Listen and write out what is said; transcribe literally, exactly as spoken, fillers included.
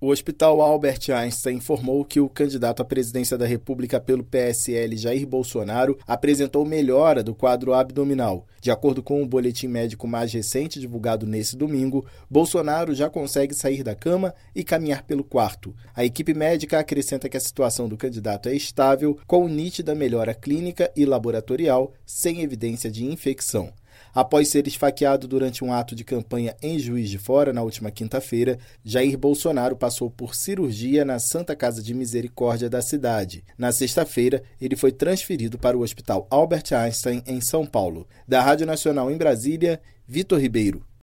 O Hospital Albert Einstein informou que o candidato à presidência da República pelo P S L, Jair Bolsonaro, apresentou melhora do quadro abdominal. De acordo com o boletim médico mais recente divulgado nesse domingo, Bolsonaro já consegue sair da cama e caminhar pelo quarto. A equipe médica acrescenta que a situação do candidato é estável, com nítida melhora clínica e laboratorial, sem evidência de infecção. Após ser esfaqueado durante um ato de campanha em Juiz de Fora na última quinta-feira, Jair Bolsonaro passou por cirurgia na Santa Casa de Misericórdia da cidade. Na sexta-feira, ele foi transferido para o Hospital Albert Einstein, em São Paulo. Da Rádio Nacional em Brasília, Vitor Ribeiro.